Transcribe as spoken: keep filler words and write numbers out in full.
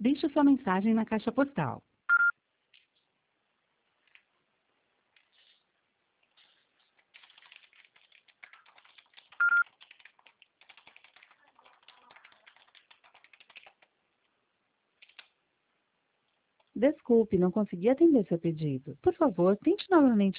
Deixe sua mensagem na caixa postal. Desculpe, não consegui atender seu pedido. Por favor, tente novamente.